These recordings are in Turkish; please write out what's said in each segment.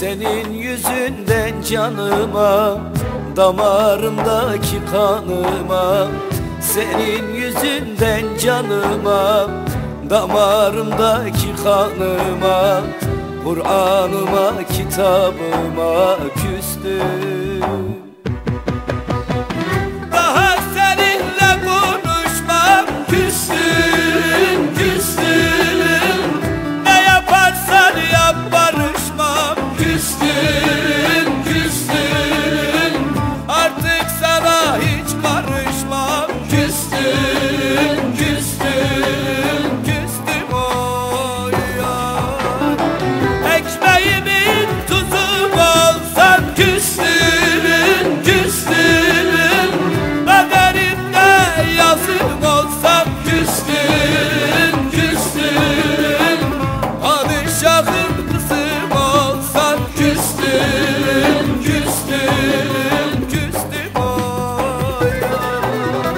Senin yüzünden canıma, damarımdaki kanıma. Senin yüzünden canıma, damarımdaki kanıma. Kur'an'ıma, kitabıma küstüm. Daha seninle konuşmam, küstüm, küstüm. Ne yaparsan yap barışmam, küstüm, küstüm. Artık sana hiç karışmam, küstüm, küstüm, küstüm oy yar. Ekmeğimin tuzu olsan küstüm, küstüm. Kaderimde yazım olsam küstüm, küstüm. Padişahın kızım olsan küstüm, küstüm, küstüm oy yar.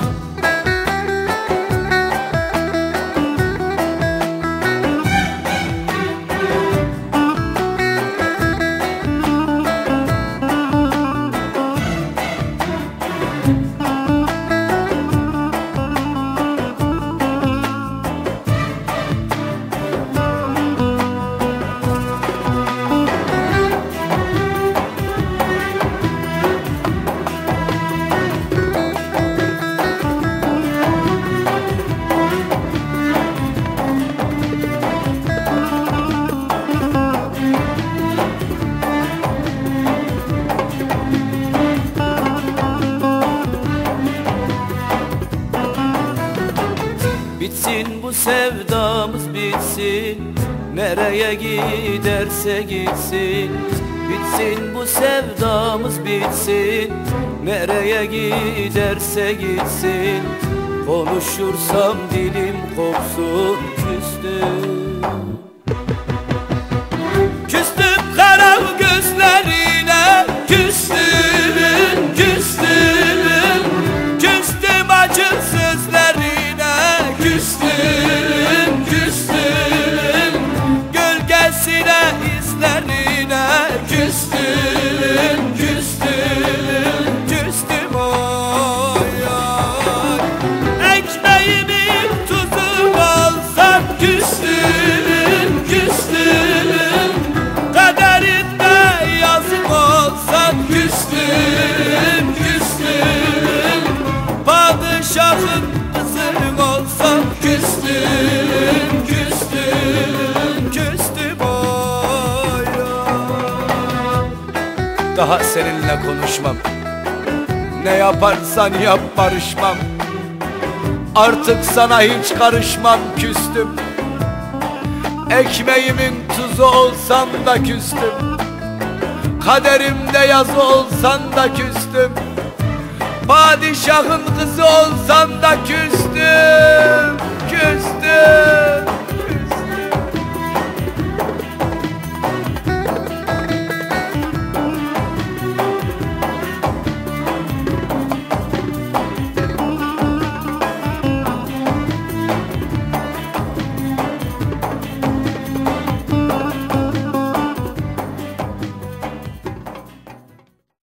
Bitsin bu sevdamız bitsin, nereye giderse gitsin. Bitsin bu sevdamız bitsin, nereye giderse gitsin. Konuşursam dilim kopsun, küstüm. Küstüm kara gözlerine, küstüm, küstüm. Küstüm acı sözlerine, küstüm, küstüm. Gölgesine, izlerine, küstüm, küstüm, küstüm oy yar. Ekmeğimin tuzu olsam küstüm, küstüm. Kaderinde yazık olsam küstüm, küstüm. Padişahın kızım olsam küstüm, küstüm, küstüm oy yar. Daha seninle konuşmam, ne yaparsan yap barışmam. Artık sana hiç karışmam, küstüm. Ekmeğimin tuzu olsan da küstüm. Kaderimde yazı olsan da küstüm. Padişahın kızı olsan da küstüm, küstüm.